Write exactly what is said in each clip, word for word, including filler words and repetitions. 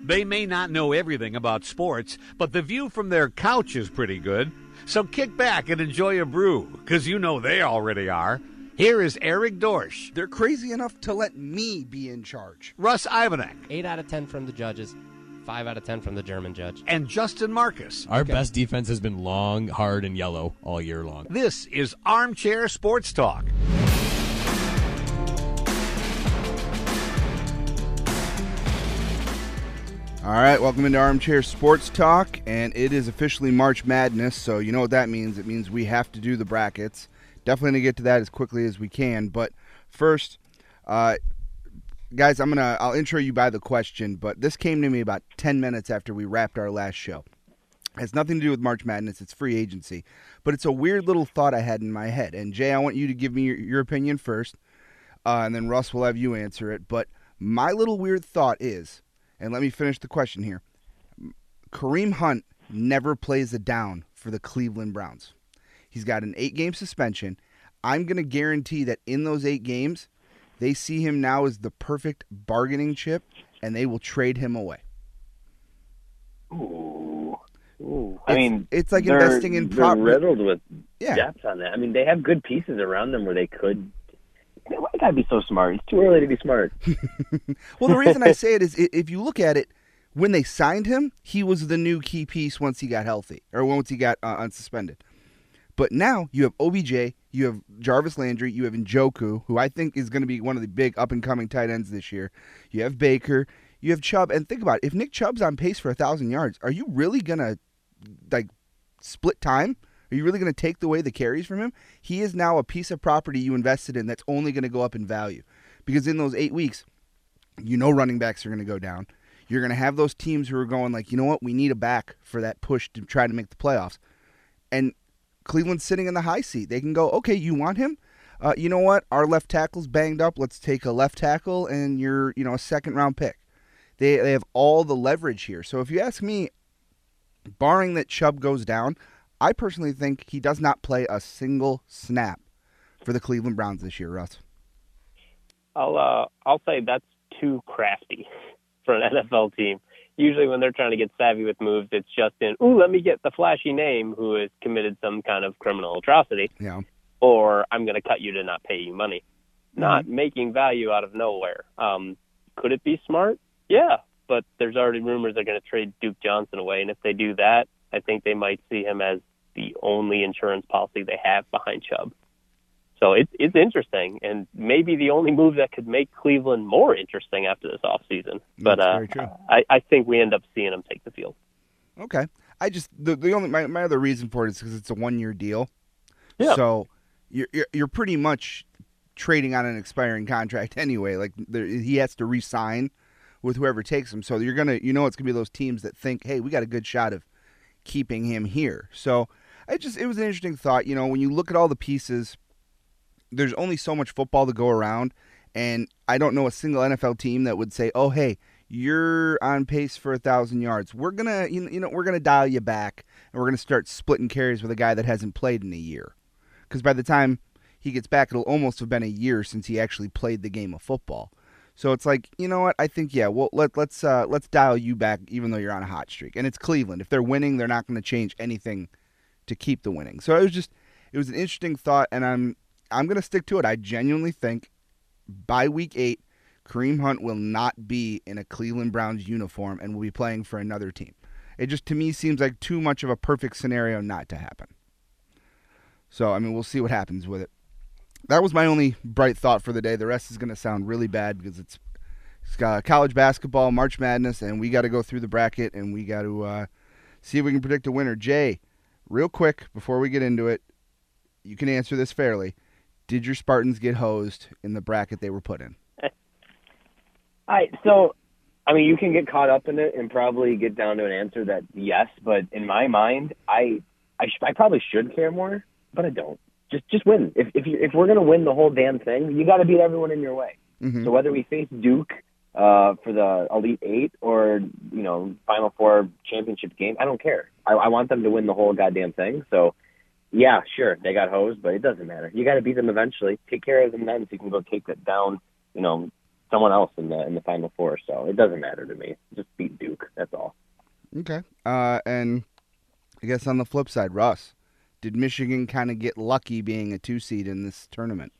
They may not know everything about sports, but the view from their couch is pretty good. So kick back and enjoy a brew, because you know they already are. Here is Eric Dorsch. They're crazy enough to let me be in charge. Russ Ivanek. eight out of ten from the judges, five out of ten from the German judge. And Justin Marcus. Our okay. best defense has been long, hard, and yellow all year long. This is Armchair Sports Talk. All right, welcome into Armchair Sports Talk, and it is officially March Madness, so you know what that means. It means we have to do the brackets. Definitely going to get to that as quickly as we can, but first, uh, guys, I'm gonna I'll intro you by the question, but this came to me about ten minutes after we wrapped our last show. It has nothing to do with March Madness, it's free agency, but it's a weird little thought I had in my head, and Jay, I want you to give me your, your opinion first, uh, and then Russ will have you answer it, but my little weird thought is, and let me finish the question here. Kareem Hunt never plays a down for the Cleveland Browns. He's got an eight-game suspension. I'm going to guarantee that in those eight games, they see him now as the perfect bargaining chip, and they will trade him away. Ooh. Ooh. I mean, it's like investing in prop. They're riddled with yeah. depth on that. I mean, they have good pieces around them where they could. Why gotta be so smart? It's too early to be smart. Well, the reason I say it is if you look at it, when they signed him, he was the new key piece once he got healthy, or once he got uh, unsuspended. But now you have O B J, you have Jarvis Landry, you have Njoku, who I think is going to be one of the big up-and-coming tight ends this year. You have Baker, you have Chubb, and think about it. If Nick Chubb's on pace for one thousand yards, are you really going to like split time? Are you really going to take away the carries from him? He is now a piece of property you invested in that's only going to go up in value. Because in those eight weeks, you know running backs are going to go down. You're going to have those teams who are going like, you know what, we need a back for that push to try to make the playoffs. And Cleveland's sitting in the high seat. They can go, okay, you want him? Uh, you know what? Our left tackle's banged up. Let's take a left tackle and you're, you know, a second-round pick. They they have all the leverage here. So if you ask me, barring that Chubb goes down, I personally think he does not play a single snap for the Cleveland Browns this year, Russ. I'll uh, I'll say that's too crafty for an N F L team. Usually when they're trying to get savvy with moves, it's just in, ooh, let me get the flashy name who has committed some kind of criminal atrocity, yeah. or I'm going to cut you to not pay you money. Mm-hmm. Not making value out of nowhere. Um, could it be smart? Yeah, but there's already rumors they're going to trade Duke Johnson away, and if they do that, I think they might see him as the only insurance policy they have behind Chubb. So it's it's interesting, and maybe the only move that could make Cleveland more interesting after this offseason. But uh, I, I think we end up seeing him take the field. Okay. I just the, the only my, my other reason for it is because it's a one-year deal. Yeah. So you're, you're you're pretty much trading on an expiring contract anyway. Like there, he has to re-sign with whoever takes him. So you're gonna you know it's gonna be those teams that think, hey, we got a good shot of keeping him here. So I just it was an interesting thought. You know, when you look at all the pieces, there's only so much football to go around, and I don't know a single N F L team that would say, "Oh, hey, you're on pace for a thousand yards. We're gonna, you know, we're gonna dial you back, and we're gonna start splitting carries with a guy that hasn't played in a year." Because by the time he gets back, it'll almost have been a year since he actually played the game of football. So it's like, you know what? I think yeah, well let let's uh, let's dial you back, even though you're on a hot streak, and it's Cleveland. If they're winning, they're not going to change anything to keep the winning. So it was just, it was an interesting thought, and I'm. I'm going to stick to it. I genuinely think by week eight, Kareem Hunt will not be in a Cleveland Browns uniform and will be playing for another team. It just, to me, seems like too much of a perfect scenario not to happen. So, I mean, we'll see what happens with it. That was my only bright thought for the day. The rest is going to sound really bad because it's, it's got college basketball, March Madness, and we got to go through the bracket, and we got to uh, see if we can predict a winner. Jay, real quick, before we get into it, you can answer this fairly. Did your Spartans get hosed in the bracket they were put in? I so, I mean, you can get caught up in it and probably get down to an answer that yes, but in my mind, I I, sh- I probably should care more, but I don't. Just just win. If if you, if we're gonna win the whole damn thing, you got to beat everyone in your way. Mm-hmm. So whether we face Duke uh, for the Elite Eight or you know Final Four championship game, I don't care. I, I want them to win the whole goddamn thing. So. Yeah, sure, they got hosed, but it doesn't matter. You got to beat them eventually. Take care of them then so you can go take that down, you know, someone else in the in the Final Four. So it doesn't matter to me. Just beat Duke. That's all. Okay. Uh, and I guess on the flip side, Russ, did Michigan kind of get lucky being a two seed in this tournament?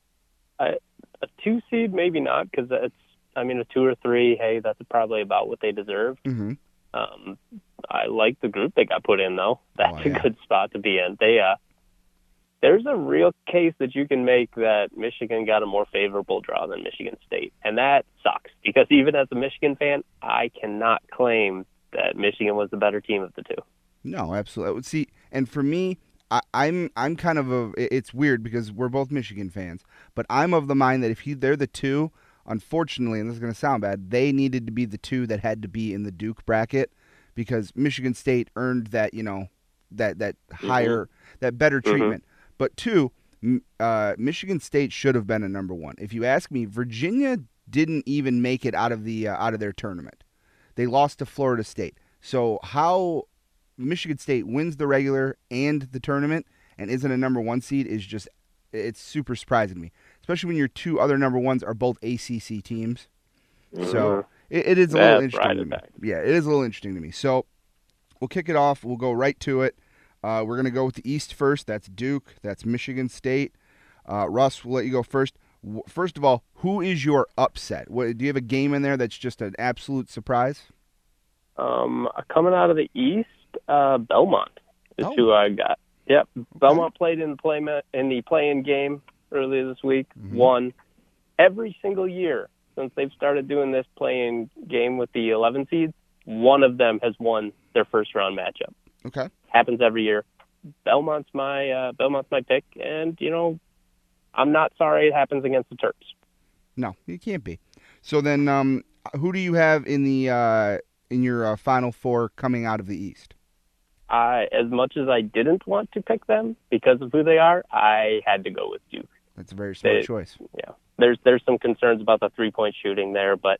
I, a two seed, maybe not, because it's. I mean, a two or three. Hey, that's probably about what they deserve. Mm-hmm. Um, I like the group they got put in, though. That's Oh, yeah. a good spot to be in. They, uh, there's a real case that you can make that Michigan got a more favorable draw than Michigan State, and that sucks because even as a Michigan fan, I cannot claim that Michigan was the better team of the two. No, absolutely. See, and for me, I, I'm I'm kind of a. It's weird because we're both Michigan fans, but I'm of the mind that if he, they're the two, unfortunately, and this is going to sound bad, they needed to be the two that had to be in the Duke bracket because Michigan State earned that, you know, that that higher, mm-hmm. that better treatment. Mm-hmm. But two, uh, Michigan State should have been a number one. If you ask me, Virginia didn't even make it out of the uh, out of their tournament. They lost to Florida State. So how Michigan State wins the regular and the tournament and isn't a number one seed is just, it's super surprising to me. Especially when your two other number ones are both A C C teams. Mm-hmm. So it, it is a That's little interesting right to me. back. Yeah, it is a little interesting to me. So we'll kick it off. We'll go right to it. Uh, we're going to go with the East first. That's Duke. That's Michigan State. Uh, Russ, we'll let you go first. First of all, who is your upset? What, do you have a game in there that's just an absolute surprise? Um, coming out of the East, uh, Belmont is Oh. who I got. Yep, Belmont played in the play in the play-in game earlier this week. Mm-hmm. Won every single year since they've started doing this play-in game with the eleven seeds. One of them has won their first round matchup. Okay. Happens every year. Belmont's my uh, Belmont's my pick, and you know, I'm not sorry it happens against the Terps. No, you can't be. So then, um, who do you have in the uh, in your uh, Final Four coming out of the East? I, as much as I didn't want to pick them because of who they are, I had to go with Duke. That's a very smart They- choice. Yeah, there's there's some concerns about the three point shooting there, but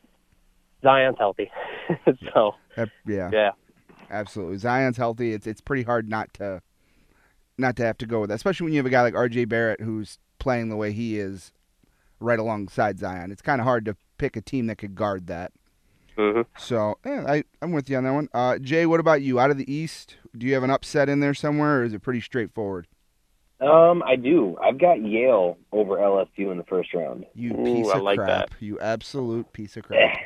Zion's healthy, so That- yeah, yeah. absolutely. Zion's healthy. It's it's pretty hard not to not to have to go with that, especially when you have a guy like R J Barrett who's playing the way he is right alongside Zion. It's kind of hard to pick a team that could guard that. hmm So, yeah, I, I'm with you on that one. Uh, Jay, what about you? Out of the East, do you have an upset in there somewhere, or is it pretty straightforward? Um, I do. I've got Yale over L S U in the first round. You Ooh, piece I of like crap. that. You absolute piece of crap.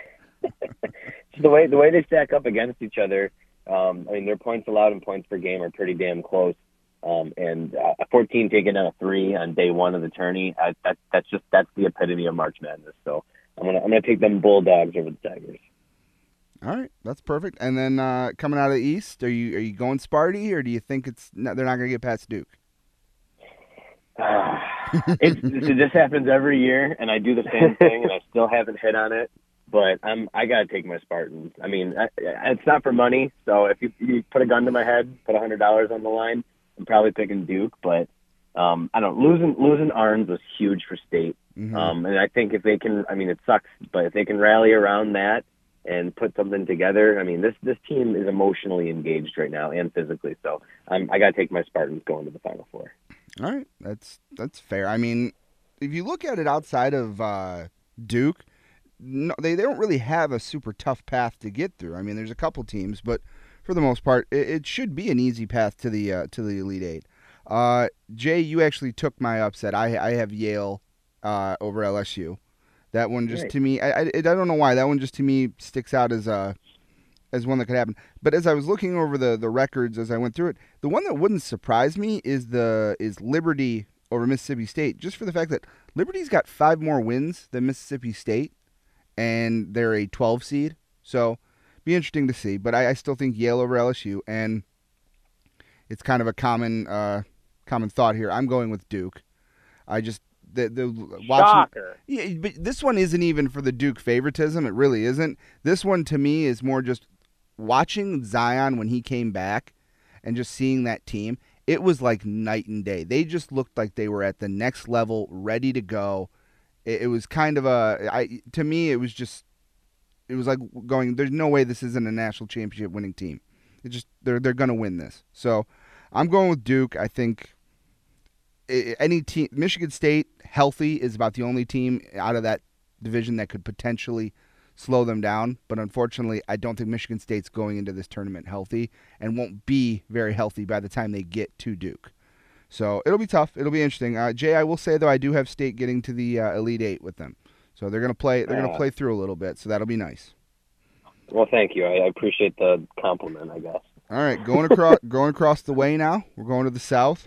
So the way the way they stack up against each other, um, I mean, their points allowed and points per game are pretty damn close. Um, and uh, a fourteen taking out a three on day one of the tourney, I, that that's just that's the epitome of March Madness. So I'm gonna I'm gonna take them Bulldogs over the Tigers. All right, that's perfect. And then uh, coming out of the East, are you are you going Sparty, or do you think it's no, they're not going to get past Duke? Uh, it's, so this happens every year, and I do the same thing, and I still haven't hit on it. But I'm I gotta take my Spartans. I mean, I, it's not for money. So if you, you put a gun to my head, put a hundred dollars on the line, I'm probably picking Duke. But um, I don't losing losing Arns was huge for State. Mm-hmm. Um, and I think if they can, I mean, it sucks, but if they can rally around that and put something together, I mean, this this team is emotionally engaged right now and physically. So um, I got to take my Spartans going to the Final Four. All right, that's that's fair. I mean, if you look at it outside of uh, Duke, no, they, they don't really have a super tough path to get through. I mean, there's a couple teams, but for the most part, it, it should be an easy path to the uh, to the Elite Eight. Uh, Jay, you actually took my upset. I I have Yale uh, over L S U. That one just Right. to me, I, I I don't know why that one just to me sticks out as a as one that could happen. But as I was looking over the, the records as I went through it, the one that wouldn't surprise me is the is Liberty over Mississippi State, just for the fact that Liberty's got five more wins than Mississippi State, and they're a twelve seed. So be interesting to see. But I, I still think Yale over L S U, and it's kind of a common uh, common thought here. I'm going with Duke. I just the the watching. Shocker. Yeah, but this one isn't even for the Duke favoritism. It really isn't. This one to me is more just watching Zion when he came back and just seeing that team. It was like night and day. They just looked like they were at the next level, ready to go. It, it was kind of a I to me it was just it was like going, there's no way this isn't a national championship winning team. It just they're they're going to win this. So, I'm going with Duke. I think any team, Michigan State healthy is about the only team out of that division that could potentially slow them down. But unfortunately, I don't think Michigan State's going into this tournament healthy and won't be very healthy by the time they get to Duke. So it'll be tough. It'll be interesting. Uh, Jay, I will say though, I do have State getting to the uh, Elite Eight with them, so they're gonna play. They're gonna Uh, play through a little bit, so that'll be nice. Well, thank you. I, I appreciate the compliment, I guess. All right, going across going across the way now. We're going to the South.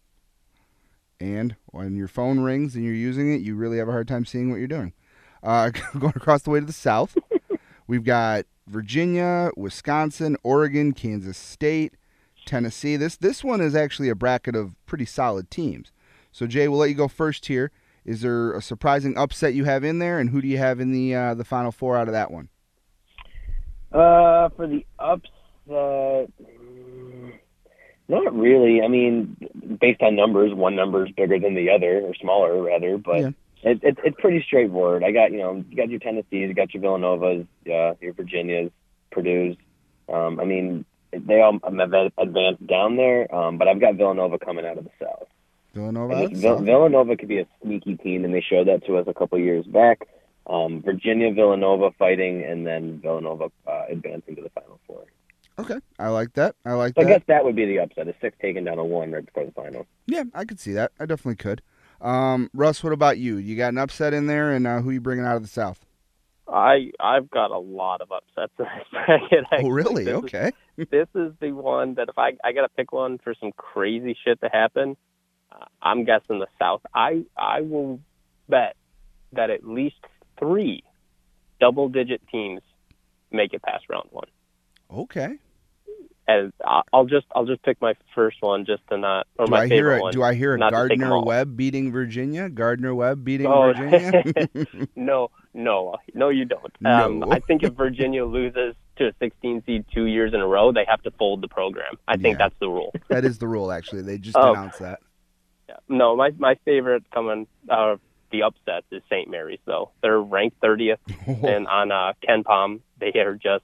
And when your phone rings and you're using it, you really have a hard time seeing what you're doing. Uh, going across the way to the South, we've got Virginia, Wisconsin, Oregon, Kansas State, Tennessee. This this one is actually a bracket of pretty solid teams. So, Jay, we'll let you go first here. Is there a surprising upset you have in there, and who do you have in the uh, the Final Four out of that one? Uh, for the upset, mm, not really. I mean, based on numbers, one number is bigger than the other, or smaller rather. But Yeah. it, it, it's pretty straightforward. I got you know, you got your Tennessees, you got your Villanovas, uh, your Virginias, Purdue's. Um, I mean, they all have advanced down there, um, but I've got Villanova coming out of the South. Villanova. And out of this the Vill- South. Villanova could be a sneaky team, and they showed that to us a couple years back. Um, Virginia, Villanova fighting, and then Villanova uh, advancing to the Final Four. Okay, I like that. I like So I that. guess that would be the upset: a six taken down a one right before the final. Yeah, I could see that. I definitely could. Um, Russ, what about you? You got an upset in there, and uh, who you bringing out of the South? I I've got a lot of upsets in this bracket. Oh, actually. really? This is- Okay. this is the one that if I I got to pick one for some crazy shit to happen, uh, I'm guessing the South. I I will bet that at least three double-digit teams make it past round one. Okay. And I- I'll just I'll just pick my first one just to not or Do my I hear favorite a, one. do I hear a not to take them Gardner all. Webb beating Virginia? Gardner Webb beating Oh. Virginia? No, no, no, you don't. No. Um, I think if Virginia loses to a sixteen seed two years in a row, they have to fold the program. I think Yeah. that's the rule. That is the rule, actually. They just Oh. announced that. Yeah. No, my my favorite coming out of the upsets is Saint Mary's, though. They're ranked thirtieth, and on uh, Ken Palm, they are just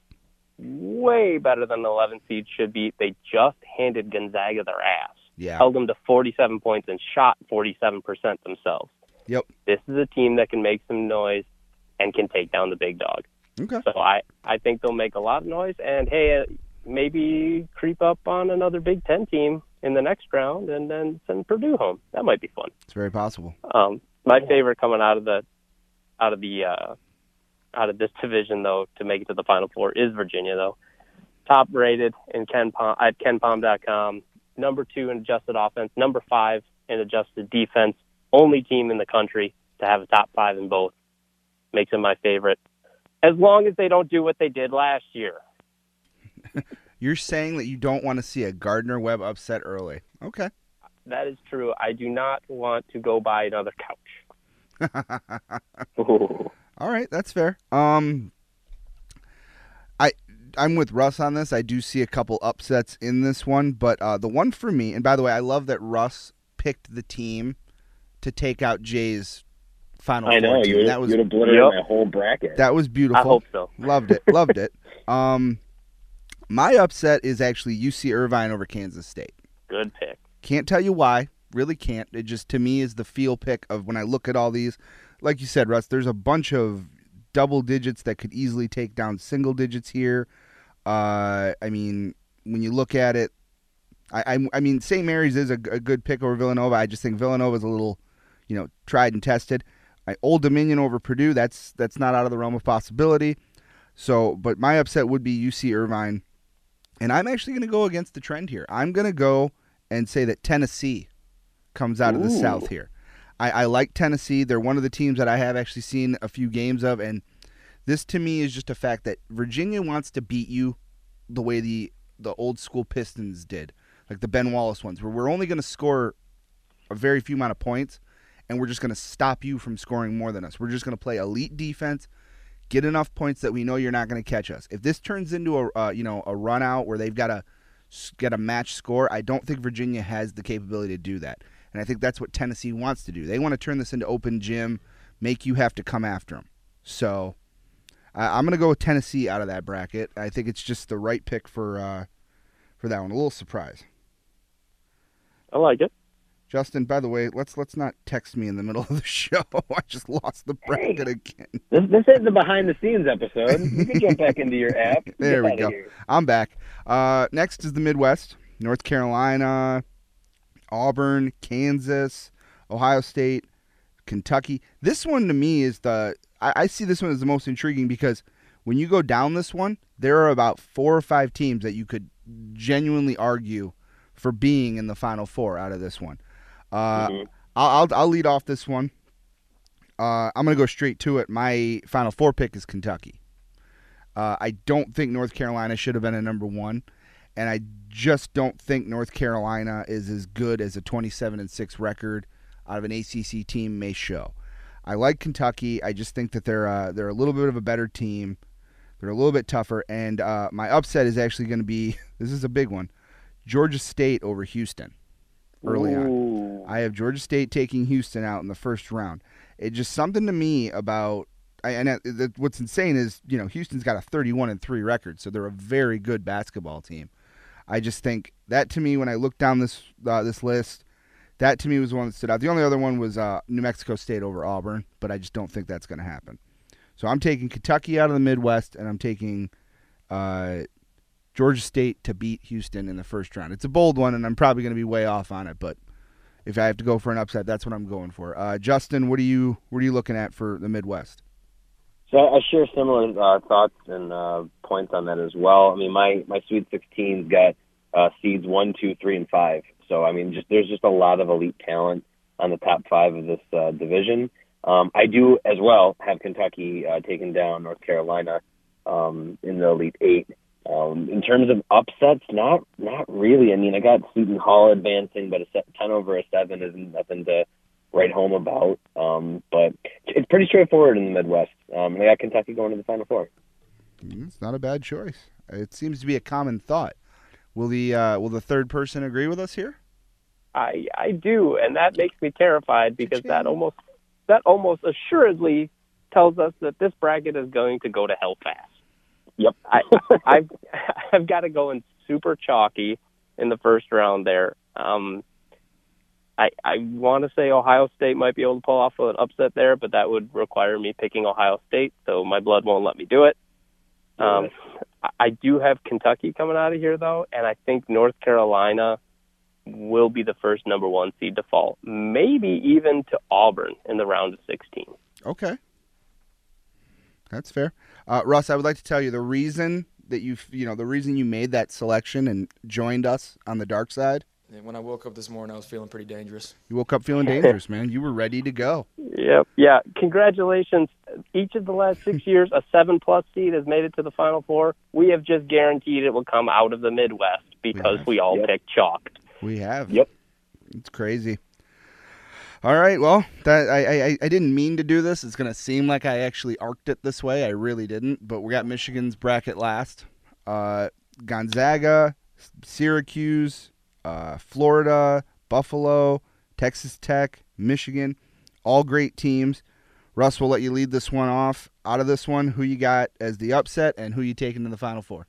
way better than the eleventh seed should be. They just handed Gonzaga their ass, Yeah. held them to forty-seven points, and shot forty-seven percent themselves. Yep. This is a team that can make some noise and can take down the big dog. Okay. So I, I think they'll make a lot of noise, and hey, uh, maybe creep up on another Big Ten team in the next round, and then send Purdue home. That might be fun. It's very possible. Um, my favorite coming out of the, out of the, uh, out of this division though, to make it to the Final Four is Virginia though. Top rated in Ken Palm, at ken palm dot com. Number two in adjusted offense. Number five in adjusted defense. Only team in the country to have a top five in both. Makes them my favorite. As long as they don't do what they did last year. You're saying that you don't want to see a Gardner Webb upset early. Okay. That is true. I do not want to go buy another couch. Ooh. All right, that's fair. Um, I I'm with Russ on this. I do see a couple upsets in this one, but uh, the one for me, and by the way, I love that Russ picked the team to take out Jay's Final I Four know team. you that was you'd obliterate Yep. my whole bracket. that was beautiful. I hope so. Loved it. Loved it. Um, my upset is actually U C Irvine over Kansas State. Good pick. Can't tell you why. Really can't. It just, to me, is the feel pick of when I look at all these. Like you said, Russ, there's a bunch of double digits that could easily take down single digits here. Uh, I mean, when you look at it, I I, I mean, Saint Mary's is a, a good pick over Villanova. I just think Villanova's a little, you know, tried and tested. I, Old Dominion over Purdue, that's that's not out of the realm of possibility. So, but my upset would be U C Irvine. And I'm actually going to go against the trend here. I'm going to go and say that Tennessee comes out of the Ooh. South here. I, I like Tennessee. They're one of the teams that I have actually seen a few games of, and this to me is just a fact that Virginia wants to beat you the way the the old school Pistons did, like the Ben Wallace ones, where we're only going to score a very few amount of points, and we're just going to stop you from scoring more than us. We're just going to play elite defense, get enough points that we know you're not going to catch us. If this turns into a uh, you know a run out where they've got to get a match score, I don't think Virginia has the capability to do that. And I think that's what Tennessee wants to do. They want to turn this into open gym, make you have to come after them. So uh, I'm going to go with Tennessee out of that bracket. I think it's just the right pick for uh, for that one. A little surprise. I like it. Justin, by the way, let's let's not text me in the middle of the show. I just lost the bracket Hey. again. This, this isn't the behind-the-scenes episode. You can jump back into your app. There Get we outta go. here. I'm back. Uh, next is the Midwest: North Carolina, Auburn, Kansas, Ohio State, Kentucky. This one to me is the I, I see this one as the most intriguing because when you go down this one, there are about four or five teams that you could genuinely argue for being in the Final Four out of this one. Uh, Mhm. I'll, I'll I'll lead off this one. Uh, I'm gonna go straight to it. My Final Four pick is Kentucky. Uh, I don't think North Carolina should have been a number one, and I just don't think North Carolina is as good as a twenty-seven and six record out of an A C C team may show. I like Kentucky. I just think that they're uh, they're a little bit of a better team. They're a little bit tougher, and uh, my upset is actually going to be this is a big one: Georgia State over Houston. Early on, Ooh. I have Georgia State taking Houston out in the first round. It's just something to me about. I, and it, it, what's insane is, you know, Houston's got a thirty-one and three record, so they're a very good basketball team. I just think that to me, when I look down this uh, this list, that to me was the one that stood out. The only other one was uh, New Mexico State over Auburn, but I just don't think that's going to happen. So I'm taking Kentucky out of the Midwest, and I'm taking uh, Georgia State to beat Houston in the first round. It's a bold one, and I'm probably going to be way off on it, but if I have to go for an upset, that's what I'm going for. Uh, Justin, what are you what are you looking at for the Midwest? So I share similar uh, thoughts and uh, points on that as well. I mean, my, my Sweet sixteen's got uh, seeds one, two, three, and five. So, I mean, just there's just a lot of elite talent on the top five of this uh, division. Um, I do, as well, have Kentucky uh, taking down North Carolina um, in the Elite Eight. Um, in terms of upsets, not not really. I mean, I got Seton Hall advancing, but a set, ten over a seven isn't nothing to write home about. Um, but it's pretty straightforward in the Midwest. Um, and I got Kentucky going to the Final Four. It's not a bad choice. It seems to be a common thought. Will the uh, will the third person agree with us here? I I do, and that makes me terrified because that Cha-ching. almost that almost assuredly tells us that this bracket is going to go to hell fast. Yep. I, I've I've got to go in super chalky in the first round there. Um, I I want to say Ohio State might be able to pull off an upset there, but that would require me picking Ohio State, so my blood won't let me do it. Um, I, I do have Kentucky coming out of here though, and I think North Carolina will be the first number one seed to fall, maybe even to Auburn in the round of sixteen. Okay. That's fair. Uh, Russ, I would like to tell you the reason that you you know the reason you made that selection and joined us on the dark side. And when I woke up this morning, I was feeling pretty dangerous. You woke up feeling dangerous, man. You were ready to go. Yep. Yeah. Congratulations. Each of the last six years, a seven-plus seed has made it to the Final Four. We have just guaranteed it will come out of the Midwest because have. we all Yep. picked chalk. We have. Yep. It's crazy. All right. Well, that I, I I didn't mean to do this. It's gonna seem like I actually arced it this way. I really didn't. But we got Michigan's bracket last. Uh, Gonzaga, Syracuse, uh, Florida, Buffalo, Texas Tech, Michigan, all great teams. Russ, we'll let you lead this one off. Out of this one, who you got as the upset and who you taking to the Final Four?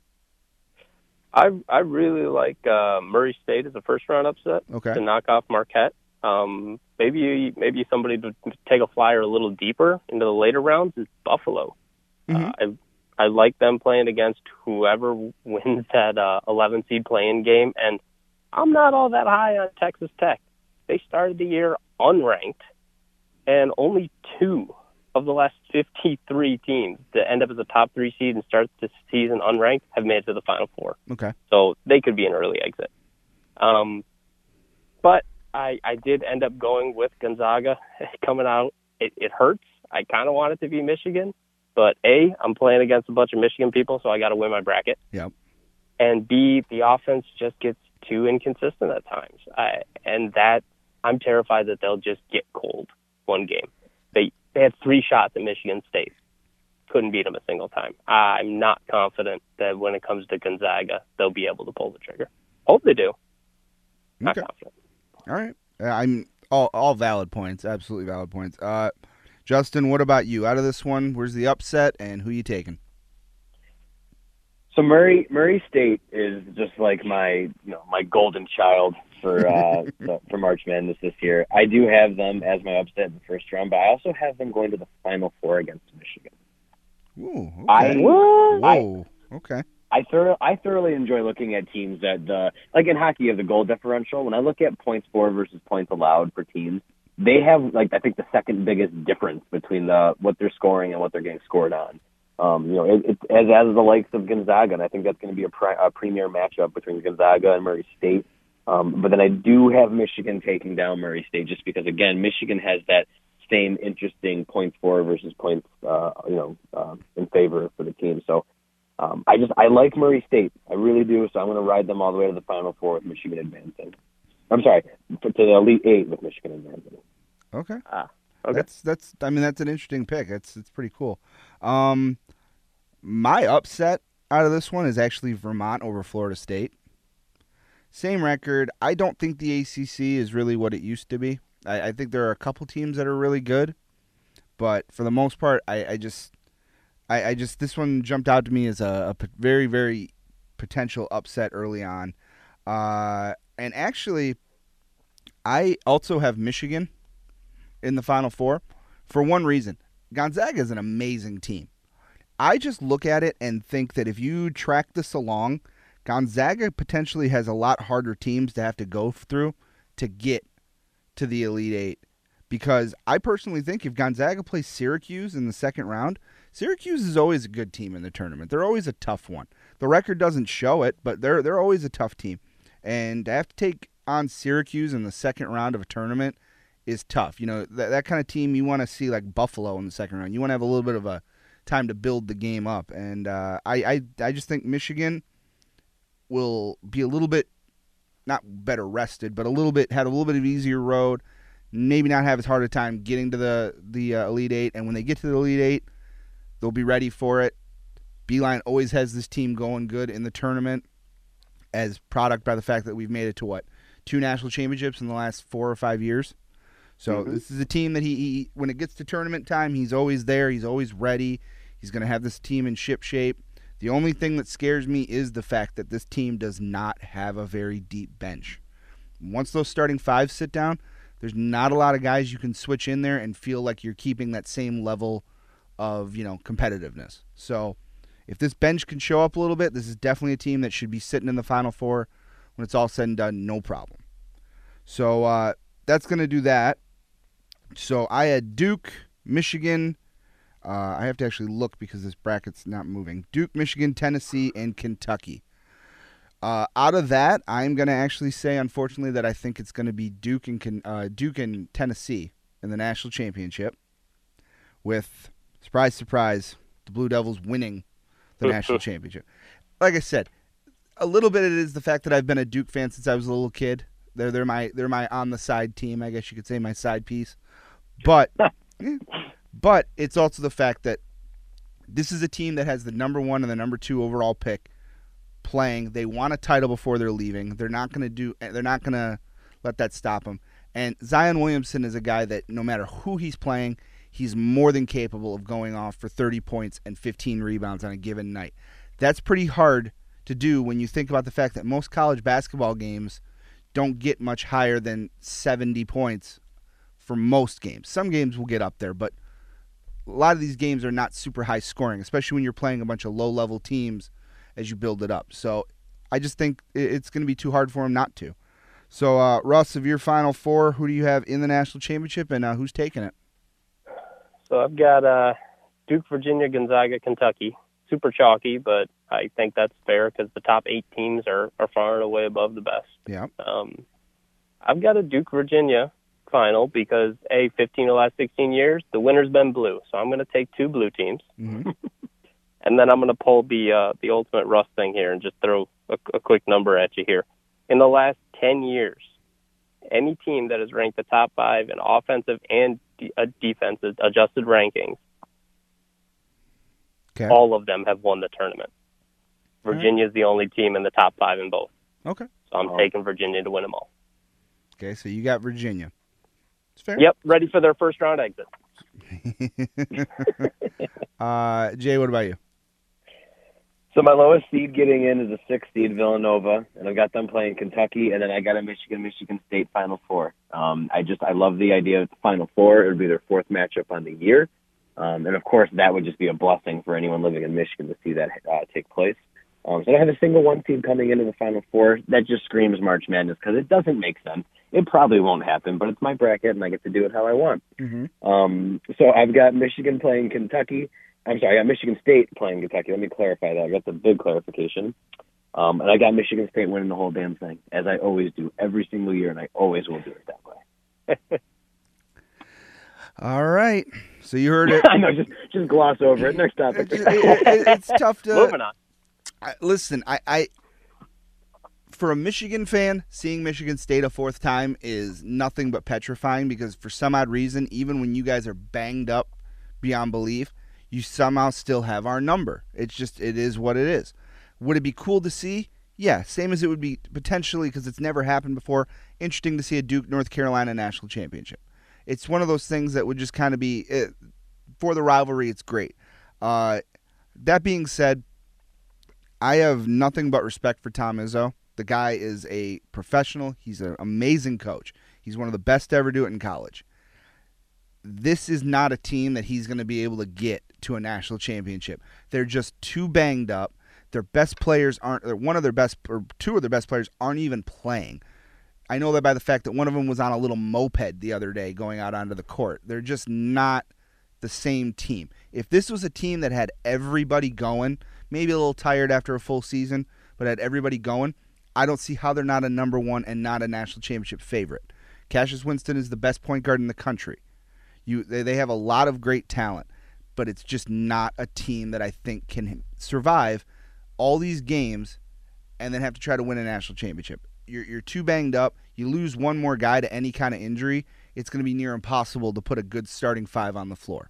I I really like uh, Murray State as a first-round upset Okay. to knock off Marquette. Um, maybe maybe somebody to take a flyer a little deeper into the later rounds is Buffalo. Mhm. Uh, I I like them playing against whoever wins that uh, eleven seed play-in game, and I'm not all that high on Texas Tech. They started the year unranked, and only two of the last fifty-three teams that end up as a top three seed and start the season unranked have made it to the Final Four. Okay. So they could be an early exit. Um, but I, I did end up going with Gonzaga coming out. It, it hurts. I kind of want it to be Michigan. But A, I'm playing against a bunch of Michigan people, so I got to win my bracket. Yep. And B, the offense just gets too inconsistent at times. I, and that I'm terrified that they'll just get cold one game. They they had three shots at Michigan State. Couldn't beat them a single time. I'm not confident that when it comes to Gonzaga, they'll be able to pull the trigger. Hope they do. Not Okay. confident. All right. Uh, I'm all all valid points. Absolutely valid points. Uh, Justin, what about you? Out of this one, where's the upset and who you taking? So Murray Murray State is just like my you know my golden child for uh, the, for March Madness this year. I do have them as my upset in the first round, but I also have them going to the Final Four against Michigan. Ooh, I, okay. Whoa, okay. I, thor- I thoroughly enjoy looking at teams that, the like in hockey, you have the goal differential. When I look at points scored versus points allowed for teams, they have, like, I think the second biggest difference between the what they're scoring and what they're getting scored on. Um, you know, it, it, as as the likes of Gonzaga, and I think that's going to be a, pri- a premier matchup between Gonzaga and Murray State. Um, but then I do have Michigan taking down Murray State just because, again, Michigan has that same interesting points for versus points, uh, you know, uh, in favor for the team. So um, I just I like Murray State, I really do. So I'm going to ride them all the way to the Final Four with Michigan advancing. I'm sorry, to the Elite Eight with Michigan advancing. Okay. Ah, okay. That's that's. I mean, that's an interesting pick. It's it's pretty cool. Um, my upset out of this one is actually Vermont over Florida State. Same record. I don't think the A C C is really what it used to be. I, I think there are a couple teams that are really good, but for the most part, I, I just, I, I just this one jumped out to me as a, a p- very very potential upset early on, uh, and actually, I also have Michigan in the Final Four for one reason. Gonzaga is an amazing team. I just look at it and think that if you track this along, Gonzaga potentially has a lot harder teams to have to go through to get to the Elite Eight. Because I personally think if Gonzaga plays Syracuse in the second round, Syracuse is always a good team in the tournament. They're always a tough one. The record doesn't show it, but they're they're always a tough team. And to have to take on Syracuse in the second round of a tournament is tough. You know, that, that kind of team you want to see like Buffalo in the second round. You want to have a little bit of a time to build the game up. And uh, I, I, I just think Michigan will be a little bit, not better rested, but a little bit, had a little bit of easier road, maybe not have as hard a time getting to the, the uh, Elite Eight. And when they get to the Elite Eight, they'll be ready for it. Beeline always has this team going good in the tournament as product by the fact that we've made it to what? Two national championships in the last four or five years. So mm-hmm. This is a team that he, he, when it gets to tournament time, he's always there. He's always ready. He's going to have this team in ship shape. The only thing that scares me is the fact that this team does not have a very deep bench. Once those starting fives sit down, there's not a lot of guys you can switch in there and feel like you're keeping that same level of, you know, competitiveness. So if this bench can show up a little bit, this is definitely a team that should be sitting in the Final Four when it's all said and done, no problem. So uh, that's going to do that. So I had Duke, Michigan. Uh, I have to actually look because this bracket's not moving. Duke, Michigan, Tennessee, and Kentucky. Uh, out of that, I'm going to actually say, unfortunately, that I think it's going to be Duke and uh, Duke and Tennessee in the national championship. With, surprise, surprise, the Blue Devils winning the national championship. Like I said, a little bit it is the fact that I've been a Duke fan since I was a little kid. They're they're my they're my on the side team. I guess you could say my side piece. But yeah, but it's also the fact that this is a team that has the number one and the number two overall pick playing. They want a title before they're leaving. They're not going to do. They're not going to let that stop them. And Zion Williamson is a guy that no matter who he's playing, he's more than capable of going off for thirty points and fifteen rebounds on a given night. That's pretty hard to do when you think about the fact that most college basketball games don't get much higher than seventy points for most games. Some games will get up there, but a lot of these games are not super high scoring, especially when you're playing a bunch of low-level teams as you build it up. So I just think it's going to be too hard for him not to. So, uh, Russ, of your Final Four, who do you have in the national championship, and uh, who's taking it? So I've got uh, Duke, Virginia, Gonzaga, Kentucky. Super chalky, but I think that's fair because the top eight teams are, are far and away above the best. Yeah. Um, I've got a Duke, Virginia final because, A, fifteen of the last sixteen years, the winner's been blue. So I'm going to take two blue teams. Mm-hmm. And then I'm going to pull the uh, the ultimate Russ thing here and just throw a, a quick number at you here. In the last ten years, any team that has ranked the top five in offensive and de- uh, defensive adjusted rankings, okay, all of them have won the tournament. Virginia is right. The only team in the top five in both. Okay. So I'm oh. taking Virginia to win them all. Okay, so you got Virginia. It's fair. Yep, ready for their first round exit. uh, Jay, what about you? So my lowest seed getting in is a six seed Villanova, and I've got them playing Kentucky, and then I got a Michigan Michigan State Final Four. Um, I just I love the idea of the Final Four. It would be their fourth matchup on the year, um, and of course that would just be a blessing for anyone living in Michigan to see that uh, take place. Um, so I have a single one seed coming into the Final Four. That just screams March Madness because it doesn't make sense. It probably won't happen, but it's my bracket, and I get to do it how I want. Mm-hmm. Um, so I've got Michigan playing Kentucky. I'm sorry, I got Michigan State playing Kentucky. Let me clarify that. I got the big clarification. Um, and I got Michigan State winning the whole damn thing, as I always do every single year, and I always will do it that way. All right. So you heard it. I know, just just gloss over it. Next topic. It- it- it- it's tough to Moving on. I, listen. I, I for a Michigan fan, seeing Michigan State a fourth time is nothing but petrifying because for some odd reason, even when you guys are banged up beyond belief, you somehow still have our number. It's just, it is what it is. Would it be cool to see? Yeah, same as it would be potentially, because it's never happened before, interesting to see a Duke North Carolina national championship. It's one of those things that would just kind of be, it, for the rivalry, it's great. Uh, that being said, I have nothing but respect for Tom Izzo. The guy is a professional. He's an amazing coach. He's one of the best to ever do it in college. This is not a team that he's going to be able to get to a national championship. They're just too banged up. Their best players aren't, or one of their best, or two of their best players aren't even playing. I know that by the fact that one of them was on a little moped the other day going out onto the court. They're just not the same team. If this was a team that had everybody going, maybe a little tired after a full season, but had everybody going, I don't see how they're not a number one and not a national championship favorite. Cassius Winston is the best point guard in the country. You, they, they have a lot of great talent, but it's just not a team that I think can survive all these games and then have to try to win a national championship. You're, you're too banged up. You lose one more guy to any kind of injury, it's going to be near impossible to put a good starting five on the floor.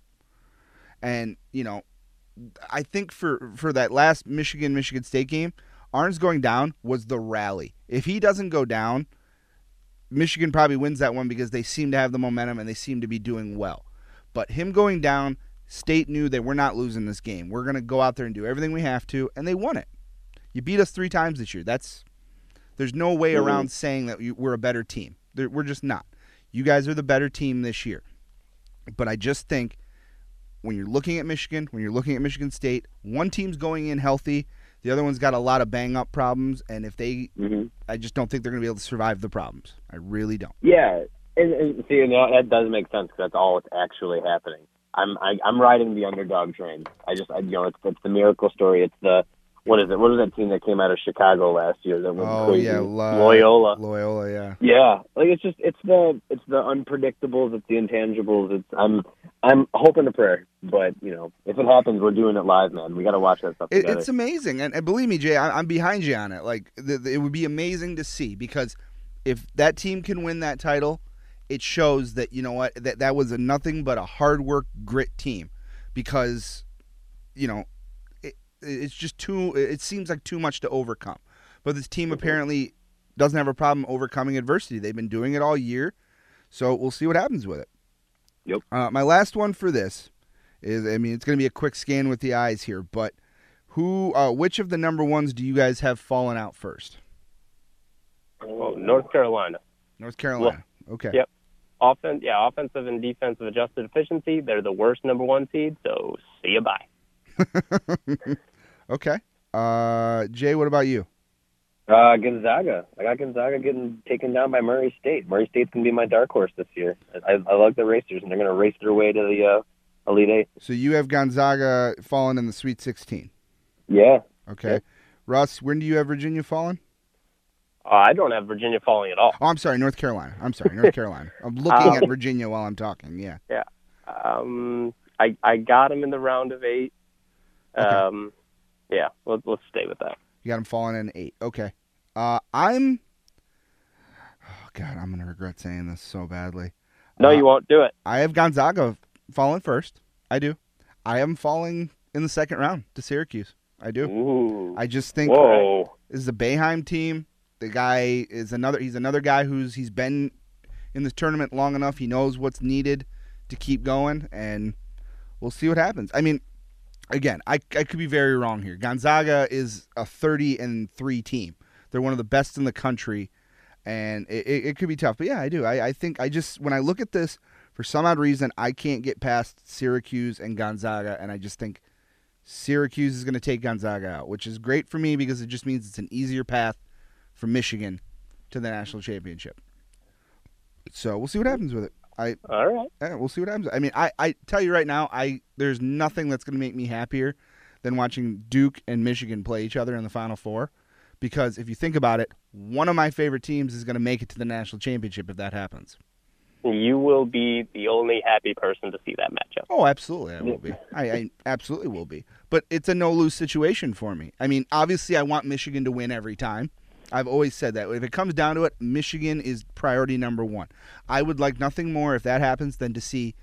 And, you know, I think for, for that last Michigan-Michigan State game, Arns going down was the rally. If he doesn't go down, Michigan probably wins that one because they seem to have the momentum and they seem to be doing well. But him going down, State knew they were not losing this game. We're going to go out there and do everything we have to, and they won it. You beat us three times this year. That's There's no way mm-hmm. around saying that we're a better team. We're just not. You guys are the better team this year. But I just think when you're looking at Michigan, when you're looking at Michigan State, one team's going in healthy, the other one's got a lot of bang-up problems, and if they mm-hmm. – I just don't think they're going to be able to survive the problems. I really don't. Yeah, and, and see, you know, that does make sense because that's all that's actually happening. I'm I, I'm riding the underdog train. I just, I, you know, it's, it's the miracle story. It's the what is it? What was that team that came out of Chicago last year that went oh, crazy? yeah, La- Loyola. Loyola, yeah. Yeah, like it's just it's the it's the unpredictables, it's the intangibles. It's I'm I'm hoping to prayer, but you know, if it happens, we're doing it live, man. We got to watch that stuff It, together. it's amazing, and, and believe me, Jay, I, I'm behind you on it. Like the, the, it would be amazing to see because if that team can win that title, it shows that you know what that that was a nothing but a hard work, grit team. Because you know it, it's just too. It seems like too much to overcome. But this team apparently doesn't have a problem overcoming adversity. They've been doing it all year, so we'll see what happens with it. Yep. Uh, my last one for this is, I mean, it's going to be a quick scan with the eyes here, but who, uh, which of the number ones do you guys have fallen out first? Oh, North Carolina. North Carolina. Okay. Yep. Offense, yeah, offensive and defensive adjusted efficiency. They're the worst number one seed, so see you bye. Okay. Uh, Jay, what about you? Uh, Gonzaga. I got Gonzaga getting taken down by Murray State. Murray State's going to be my dark horse this year. I, I like the Racers, and they're going to race their way to the uh, Elite Eight. So you have Gonzaga falling in the Sweet sixteen. Yeah. Okay. Yep. Russ, when do you have Virginia falling? Uh, I don't have Virginia falling at all. Oh, I'm sorry, North Carolina. I'm sorry, North Carolina. I'm looking at Virginia while I'm talking. Yeah. Yeah. Um, I I got them in the round of eight. Okay. Um, yeah, let's let's stay with that. You got them falling in eight. Okay. Uh, I'm. Oh God, I'm gonna regret saying this so badly. No, uh, you won't do it. I have Gonzaga falling first. I do. I am falling in the second round to Syracuse. I do. Ooh. I just think Whoa. this is a Boeheim team. The guy is another. He's another guy who's he's been in this tournament long enough. He knows what's needed to keep going, and we'll see what happens. I mean, again, I I could be very wrong here. Gonzaga is a thirty and three team. They're one of the best in the country, and it, it, it could be tough. But yeah, I do. I, I think I just when I look at this, for some odd reason, I can't get past Syracuse and Gonzaga, and I just think Syracuse is going to take Gonzaga out, which is great for me because it just means it's an easier path for Michigan to the national championship. So we'll see what happens with it. I All right. Yeah, we'll see what happens. I mean, I, I tell you right now, I there's nothing that's going to make me happier than watching Duke and Michigan play each other in the Final Four, because if you think about it, one of my favorite teams is going to make it to the national championship if that happens. You will be the only happy person to see that matchup. Oh, absolutely, I will be. I, I absolutely will be. But it's a no-lose situation for me. I mean, obviously, I want Michigan to win every time. I've always said that. If it comes down to it, Michigan is priority number one. I would like nothing more if that happens than to see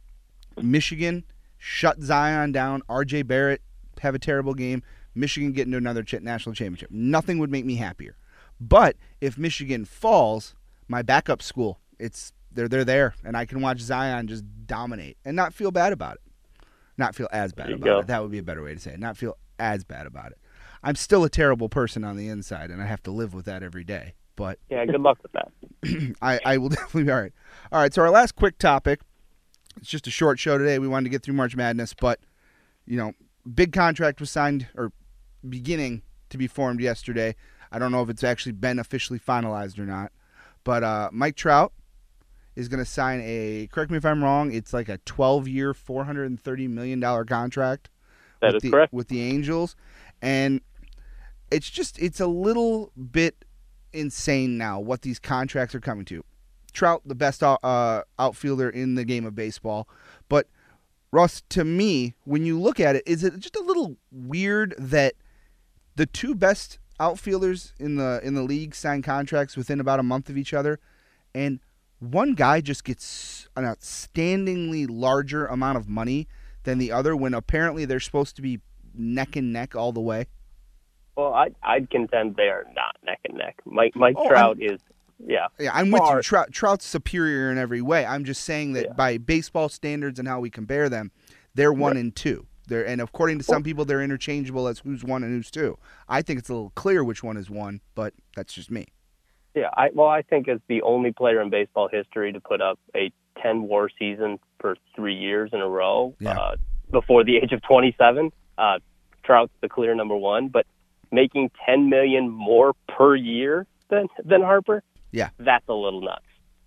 Michigan shut Zion down, R J Barrett have a terrible game, Michigan get into another ch- national championship. Nothing would make me happier. But if Michigan falls, my backup school, it's they're they're there, and I can watch Zion just dominate and not feel bad about it. Not feel as bad about go. it. That would be a better way to say it. Not feel as bad about it. I'm still a terrible person on the inside, and I have to live with that every day. But Yeah, good luck with that. I, I will definitely be all right. All right, so our last quick topic. It's just a short show today. We wanted to get through March Madness, but, you know, big contract was signed or beginning to be formed yesterday. I don't know if it's actually been officially finalized or not. But uh, Mike Trout is going to sign a, correct me if I'm wrong, it's like a twelve-year, four hundred thirty million dollars contract. That with is the, correct. with the Angels. And it's just, it's a little bit insane now what these contracts are coming to. Trout, the best uh, outfielder in the game of baseball. But, Russ, to me, when you look at it, is it just a little weird that the two best outfielders in the in the league sign contracts within about a month of each other, and one guy just gets an outstandingly larger amount of money than the other when apparently they're supposed to be neck and neck all the way? Well, I, I'd contend they are not neck and neck. Mike Mike Oh, Trout I'm- is, yeah. Yeah, I'm with you. far- Trout, Trout's superior in every way. I'm just saying that Yeah. by baseball standards and how we compare them, they're one Right. and two. They're and according to some people, they're interchangeable as who's one and who's two. I think it's a little clear which one is one, but that's just me. Yeah, I, well, I think as the only player in baseball history to put up a ten-war season for three years in a row Yeah. uh, before the age of twenty-seven, uh, Trout's the clear number one. But making ten million dollars more per year than than Harper, Yeah. that's a little nuts.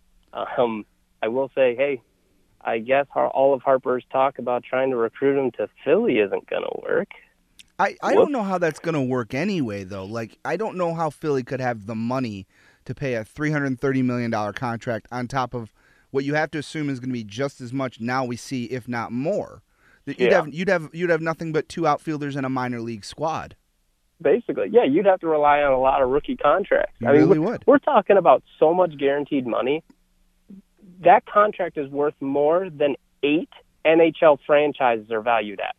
Um, I will say, hey, I guess Har- all of Harper's talk about trying to recruit him to Philly isn't going to work. I, I Whoops. don't know how that's going to work anyway, though. Like, I don't know how Philly could have the money to pay a three hundred thirty million dollars contract on top of what you have to assume is going to be just as much now we see, if not more. That You'd, Yeah. have, you'd, have, you'd have nothing but two outfielders in a minor league squad. Basically, yeah, you'd have to rely on a lot of rookie contracts. You I mean, really we're, would. we're talking about so much guaranteed money. That contract is worth more than eight N H L franchises are valued at.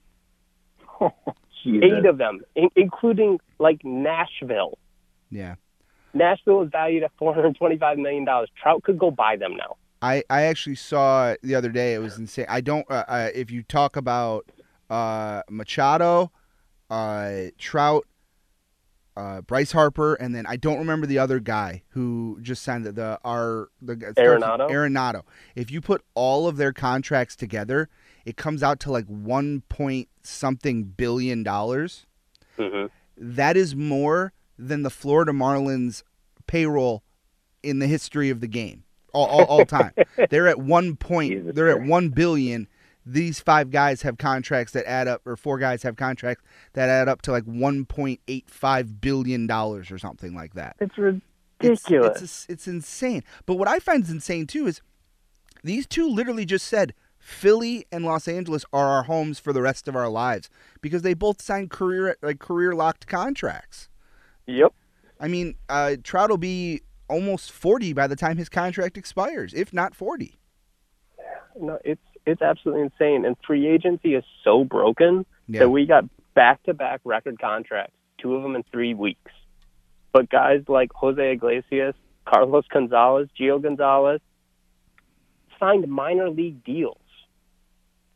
Jesus. Eight of them, in, including like Nashville. Yeah. Nashville is valued at four hundred twenty-five million dollars. Trout could go buy them now. I, I actually saw the other day. It was insane. I don't. Uh, uh, if you talk about uh, Machado, uh, Trout, uh, Bryce Harper, and then I don't remember the other guy who just signed the the our the it starts with Arenado? Arenado. If you put all of their contracts together, it comes out to like one point something billion dollars. hmm That is more than the Florida Marlins payroll in the history of the game. All, all, all time. They're at one point. Jesus They're at Christ. one billion. These five guys have contracts that add up, or four guys have contracts that add up to like one point eight five billion dollars or something like that. It's It's, ridiculous. it's it's insane. But what I find is insane too is these two literally just said Philly and Los Angeles are our homes for the rest of our lives because they both signed career like career locked contracts. Yep. I mean, uh, Trout will be almost forty by the time his contract expires, if not forty. No, it's it's absolutely insane. And free agency is so broken Yeah. that we got back-to-back record contracts, two of them in three weeks. But guys like Jose Iglesias, Carlos Gonzalez, Gio Gonzalez signed minor league deals.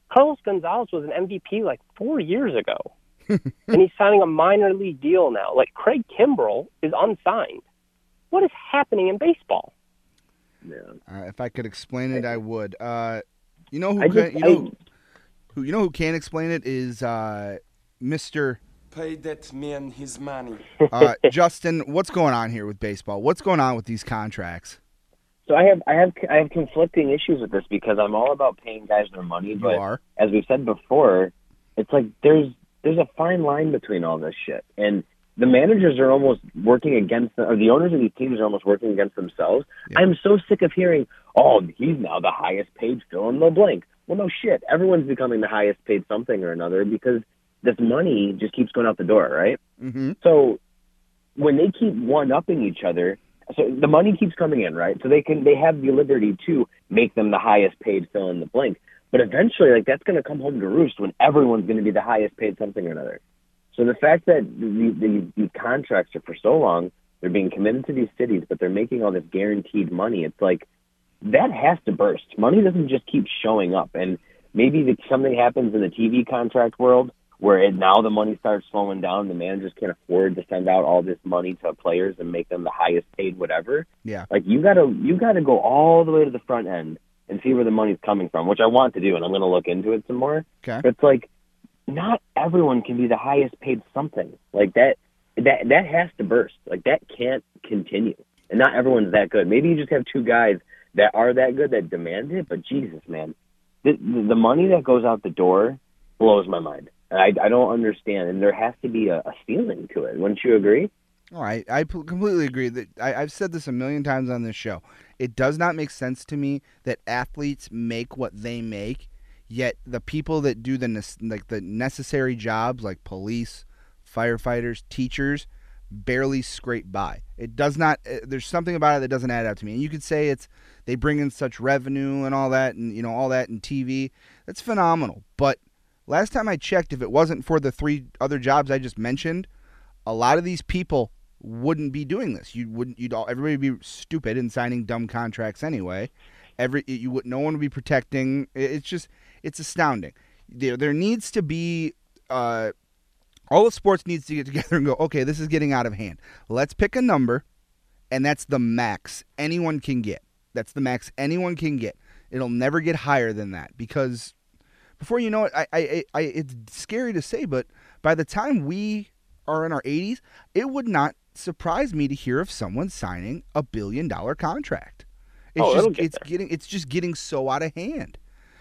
Carlos Gonzalez was an M V P like four years ago, and he's signing a minor league deal now. Like, Craig Kimbrell is unsigned. What is happening in baseball? Yeah. Uh, if I could explain it, I would. Uh, you know who? I Can, just- you know I- who? You know who can explain it is uh, Mister Pay that man his money. Uh, Justin. What's going on here with baseball? What's going on with these contracts? So I have I have I have conflicting issues with this because I'm all about paying guys their money, You but are. as we've said before, it's like there's there's a fine line between all this shit, and the managers are almost working against, or the owners of these teams are almost working against themselves. Yeah. I'm so sick of hearing, oh, he's now the highest paid fill in the blank. Well, no shit, everyone's becoming the highest paid something or another because this money just keeps going out the door, right? Mm-hmm. So when they keep one-upping each other, so the money keeps coming in, right? So they can they have the liberty to make them the highest paid fill in the blank. But eventually, like, that's going to come home to roost when everyone's going to be the highest paid something or another. So the fact that the, the, the contracts are for so long, they're being committed to these cities, but they're making all this guaranteed money. It's like that has to burst. Money doesn't just keep showing up. And maybe the, something happens in the T V contract world where it, now the money starts slowing down. The managers can't afford to send out all this money to players and make them the highest paid whatever. Yeah. Like you gotta you gotta go all the way to the front end and see where the money's coming from, which I want to do, and I'm going to look into it some more. Okay. But it's like not everyone can be the highest paid something. Like that that that has to burst. Like that can't continue. And not everyone's that good. Maybe you just have two guys that are that good that demand it, but Jesus, man. The, the money that goes out the door blows my mind. I, I don't understand, and there has to be a, a ceiling to it. Wouldn't you agree? All right, I p- completely agree. That I, I've said this a million times on this show. It does not make sense to me that athletes make what they make, yet the people that do the ne- like the necessary jobs, like police, firefighters, teachers, barely scrape by. It does not. Uh, there's something about it that doesn't add up to me. And you could say it's they bring in such revenue and all that, and you know all that in T V. That's phenomenal. But last time I checked, if it wasn't for the three other jobs I just mentioned, a lot of these people wouldn't be doing this. You wouldn't. You'd all. Everybody would be stupid and signing dumb contracts anyway. Every you would. No one would be protecting. It's just. It's astounding. There, there needs to be. Uh, all of sports needs to get together and go, okay, this is getting out of hand. Let's pick a number, and that's the max anyone can get. That's the max anyone can get. It'll never get higher than that because before you know it, I, I, I, it's scary to say, but by the time we are in our eighties, it would not surprise me to hear of someone signing a billion dollar contract. It's Oh, it'll just get it's there. getting it's just getting so out of hand.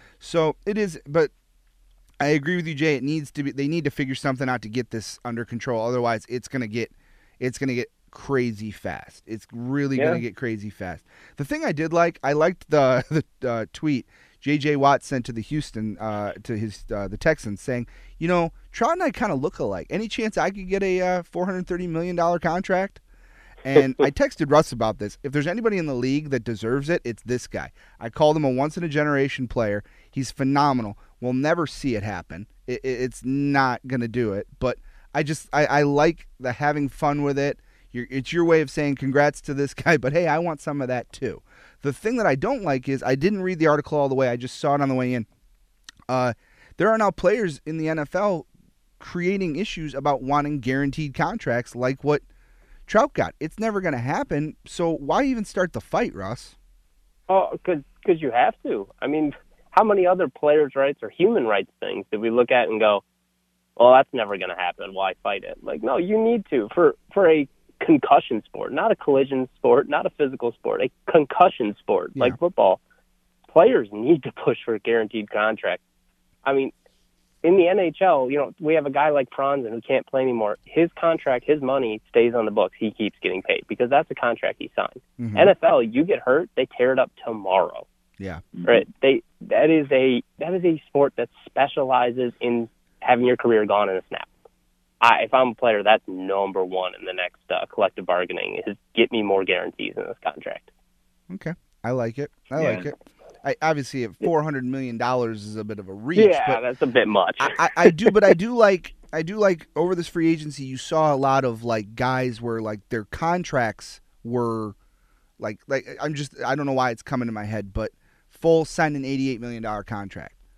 So it is, but I agree with you, Jay. It needs to be. They need to figure something out to get this under control. Otherwise, it's gonna get, it's gonna get crazy fast. It's really Yeah. gonna get crazy fast. The thing I did like, I liked the the uh, tweet J J Watt sent to the Houston, uh, to his uh, the Texans, saying, you know, Trout and I kind of look alike. Any chance I could get a uh, four hundred thirty million dollar contract? And I texted Russ about this. If there's anybody in the league that deserves it, it's this guy. I called him a once-in-a-generation player. He's phenomenal. We'll never see it happen. It, it, it's not going to do it. But I just I, I like the having fun with it. You're, it's your way of saying congrats to this guy, but hey, I want some of that too. The thing that I don't like is I didn't read the article all the way. I just saw it on the way in. Uh, there are now players in the N F L creating issues about wanting guaranteed contracts like what Trout got. It's never going to happen. So why even start the fight, Russ? Oh, because you have to. I mean, how many other players' rights or human rights things did we look at and go, well, that's never going to happen. Why fight it? Like, no, you need to. For, for a concussion sport, not a collision sport, not a physical sport, a concussion sport Yeah. like football, players need to push for guaranteed contracts. I mean, in the N H L, you know, we have a guy like Franzen who can't play anymore. His contract, his money stays on the books. He keeps getting paid because that's a contract he signed. Mhm. N F L, you get hurt, they tear it up tomorrow. Yeah. Right? They that is a that is a sport that specializes in having your career gone in a snap. I, if I'm a player, that's number one in the next uh, collective bargaining is get me more guarantees in this contract. Okay. I like it. I Yeah. like it. I, obviously, at four hundred million dollars is a bit of a reach. Yeah, but that's a bit much. I, I, I do, but I do like I do like over this free agency. You saw a lot of like guys where like their contracts were like like I'm just I don't know why it's coming to my head, but full signed an eighty-eight million dollar contract.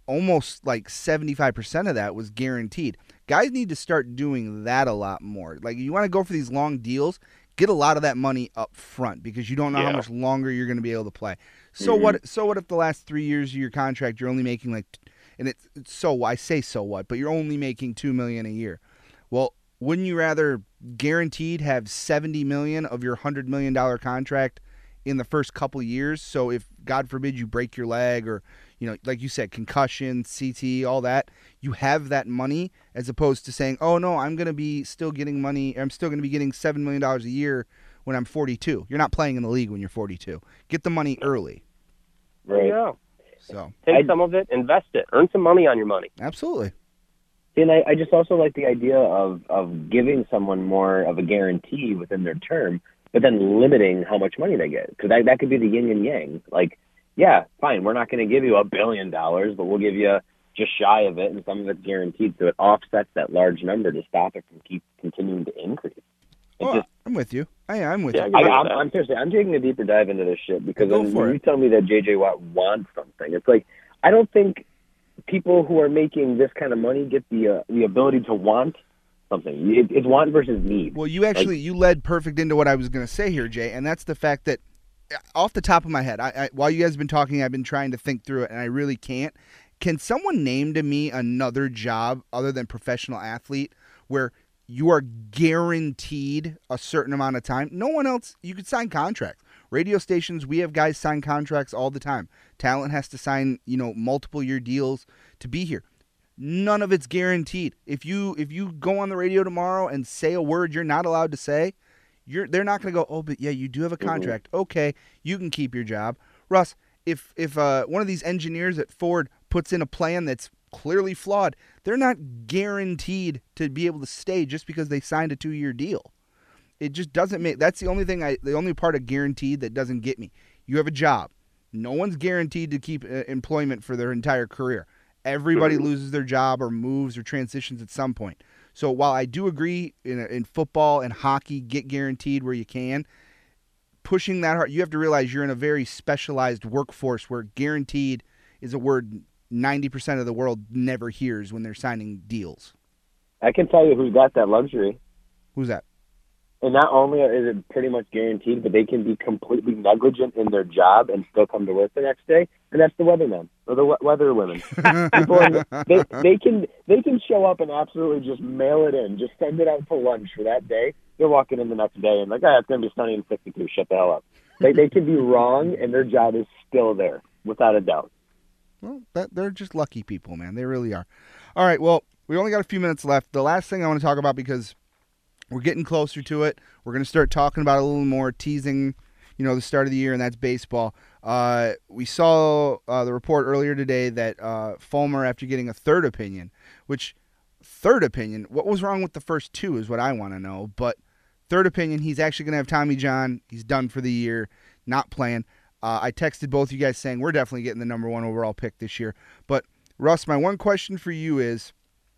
almost like seventy-five percent of that was guaranteed. Guys need to start doing that a lot more. Like, you want to go for these long deals, get a lot of that money up front because you don't know Yeah. how much longer you're going to be able to play. So Mm-hmm. what? So what if the last three years of your contract you're only making like, and it's, it's so I say so what, but you're only making two million a year. Well, wouldn't you rather guaranteed have seventy million of your hundred million dollar contract in the first couple of years? So if God forbid you break your leg or, you know, like you said, concussion, C T, all that, you have that money as opposed to saying, oh no, I'm going to be still getting money. I'm still going to be getting seven million dollars a year when I'm forty-two. You're not playing in the league when you're forty-two. Get the money early. There you go. So Take I- some of it, invest it, earn some money on your money. absolutely. And I, I just also like the idea of, of giving someone more of a guarantee within their term, but then limiting how much money they get. Because that, that could be the yin and yang. Like, yeah, fine, we're not going to give you a billion dollars, but we'll give you just shy of it, and some of it's guaranteed, so it offsets that large number to stop it from keep continuing to increase. It Oh, just, I'm with you. I, I'm with Yeah, you. I I, get I'm, that. I'm seriously, I'm taking a deeper dive into this shit because Go when for you it. tell me that J J Watt wants something, it's like I don't think people who are making this kind of money get the uh, the ability to want something. It, it's want versus need. Well, you actually you led perfect into what I was going to say here, Jay, and that's the fact that off the top of my head, I, I, while you guys have been talking, I've been trying to think through it, and I really can't. Can someone name to me another job other than professional athlete where you are guaranteed a certain amount of time? No one else. You could sign contracts. Radio stations, we have guys sign contracts all the time. Talent has to sign, you know, multiple year deals to be here. None of it's guaranteed. If you if you go on the radio tomorrow and say a word you're not allowed to say, you're they're not going to go, "Oh, but yeah, you do have a contract. Okay, you can keep your job." Russ, if if uh, one of these engineers at Ford puts in a plan that's clearly flawed, they're not guaranteed to be able to stay just because they signed a two-year deal. It just doesn't make. That's the only thing I. The only part of guaranteed that doesn't get me. You have a job. No one's guaranteed to keep uh, employment for their entire career. Everybody loses their job or moves or transitions at some point. So while I do agree in in football and hockey, get guaranteed where you can, pushing that hard, you have to realize you're in a very specialized workforce where guaranteed is a word ninety percent of the world never hears when they're signing deals. I can tell you who's got that luxury. Who's that? And not only is it pretty much guaranteed, but they can be completely negligent in their job and still come to work the next day, and that's the weathermen or the we- weather women. People, in the, they they can they can show up and absolutely just mail it in, just send it out for lunch for that day. They're walking in the next day and like, ah, it's going to be sunny and sixty-two. Shut the hell up. They they can be wrong, and their job is still there without a doubt. Well, that, they're just lucky people, man. They really are. All right, well, we only got a few minutes left. The last thing I want to talk about, because we're getting closer to it, we're going to start talking about it a little more, teasing, you know, the start of the year, and that's baseball. Uh, we saw uh, the report earlier today that uh, Fulmer, after getting a third opinion, which third opinion, what was wrong with the first two is what I want to know. But third opinion, he's actually going to have Tommy John. He's done for the year, not playing. Uh, I texted both you guys saying we're definitely getting the number one overall pick this year. But, Russ, my one question for you is,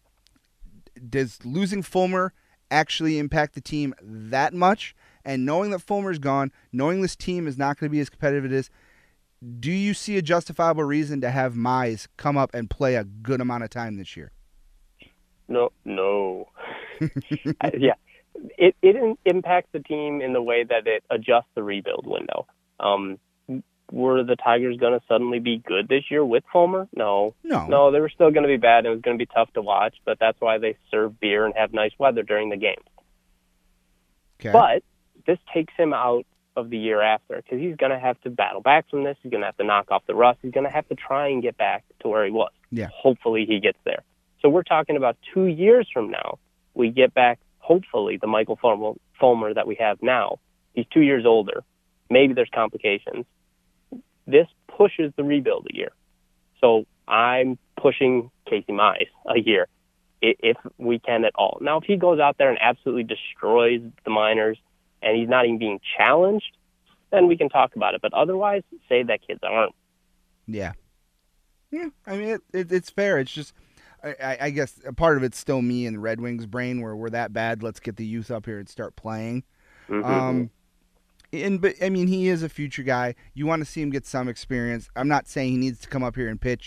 does losing Fulmer actually impact the team that much? And knowing that Fulmer's gone, knowing this team is not going to be as competitive as it is, do you see a justifiable reason to have Mize come up and play a good amount of time this year? No, no. I, yeah, it it in- impacts the team in the way that it adjusts the rebuild window. Um, were the Tigers going to suddenly be good this year with Fulmer? No. No. No, they were still going to be bad. It was going to be tough to watch, but that's why they serve beer and have nice weather during the games. Okay. But this takes him out of the year after because he's going to have to battle back from this. He's going to have to knock off the rust. He's going to have to try and get back to where he was. Yeah. Hopefully he gets there. So we're talking about two years from now, we get back, hopefully, the Michael Fulmer, Fulmer that we have now. He's two years older. Maybe there's complications. This pushes the rebuild a year. So I'm pushing Casey Mize a year, if we can at all. Now, if he goes out there and absolutely destroys the minors and he's not even being challenged, then we can talk about it. But otherwise, save that kid's arm. Yeah. Yeah, I mean, it, it, it's fair. It's just, I, I guess a part of it's still me and the Red Wings brain where we're that bad. Let's get the youth up here and start playing. Mm-hmm. Um, and but I mean, he is a future guy. You want to see him get some experience. I'm not saying he needs to come up here and pitch,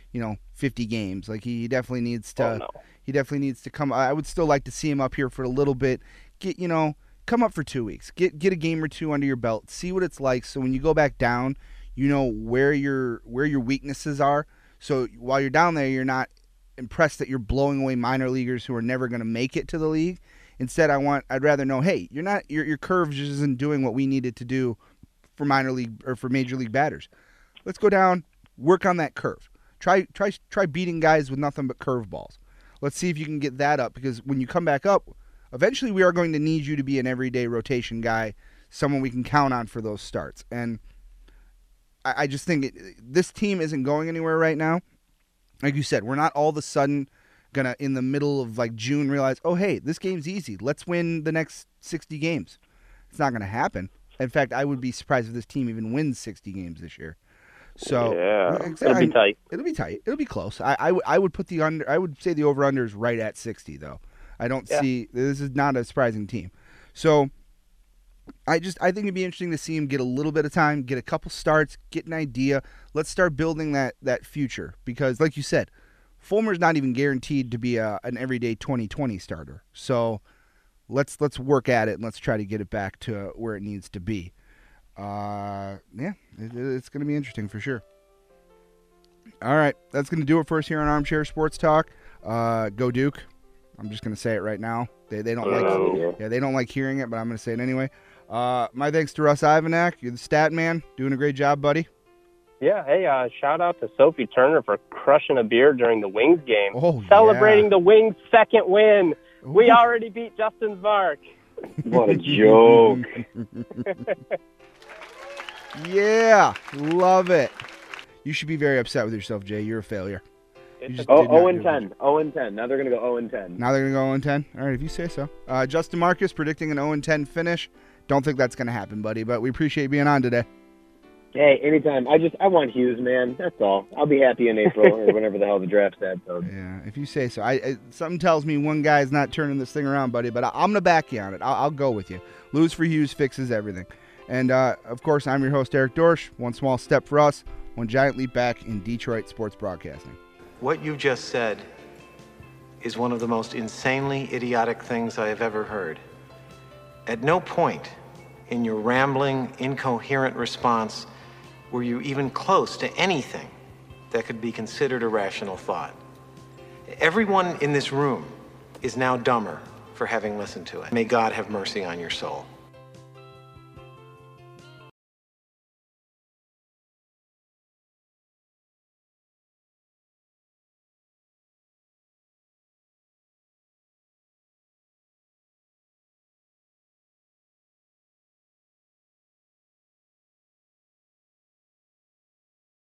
you know, fifty games. Like he definitely needs to. Oh, no. He definitely needs to come. I would still like to see him up here for a little bit. Get you know, come up for two weeks. Get get a game or two under your belt. See what it's like. So when you go back down, you know where your where your weaknesses are. So while you're down there, you're not impressed that you're blowing away minor leaguers who are never going to make it to the league. Instead, I want I'd rather know, hey, you're not your your curve just isn't doing what we needed to do for minor league or for major league batters. Let's go down, work on that curve. Try try try beating guys with nothing but curveballs. Let's see if you can get that up, because when you come back up, eventually we are going to need you to be an everyday rotation guy, someone we can count on for those starts. And I, I just think it, this team isn't going anywhere right now. Like you said, we're not all of a sudden going to, in the middle of like June, realize, oh, hey, this game's easy. Let's win the next sixty games. It's not going to happen. In fact, I would be surprised if this team even wins sixty games this year. So yeah, exactly, it'll be tight. It'll be tight. It'll be close. I, I, w- I would put the under. I would say the over under is right at sixty, though. I don't Yeah. see this is not a surprising team. So I just I think it'd be interesting to see him get a little bit of time, get a couple starts, get an idea. Let's start building that that future, because, like you said, Fulmer's not even guaranteed to be a, an everyday twenty twenty starter. So let's let's work at it and let's try to get it back to where it needs to be. Uh, yeah, it, it's going to be interesting for sure. All right, that's going to do it for us here on Armchair Sports Talk. Uh, go Duke! I'm just going to say it right now. They they don't like yeah they don't like hearing it, but I'm going to say it anyway. Uh, my thanks to Russ Ivanak. You're the stat man, doing a great job, buddy. Yeah, hey, uh, shout out to Sophie Turner for crushing a beer during the Wings game. Oh, Celebrating yeah. the Wings' second win. Ooh. We already beat Justin Vark. What a joke. Yeah, love it. You should be very upset with yourself, Jay. You're a failure. You just Oh, did not oh and do it. ten. oh and ten. Now they're going to go oh and ten. Now they're going to go oh and ten? All right, if you say so. Uh, Justin Marcus predicting an oh and ten finish. Don't think that's going to happen, buddy, but we appreciate you being on today. Hey, anytime. I just I want Hughes, man. That's all. I'll be happy in April or whenever the hell the draft's at. So. Yeah, if you say so. I, I Something tells me one guy's not turning this thing around, buddy, but I, I'm going to back you on it. I'll, I'll go with you. Lose for Hughes fixes everything. And, uh, of course, I'm your host, Eric Dorsch. One small step for us, one giant leap back in Detroit sports broadcasting. What you just said is one of the most insanely idiotic things I have ever heard. At no point in your rambling, incoherent response were you even close to anything that could be considered a rational thought. Everyone in this room is now dumber for having listened to it. May God have mercy on your soul.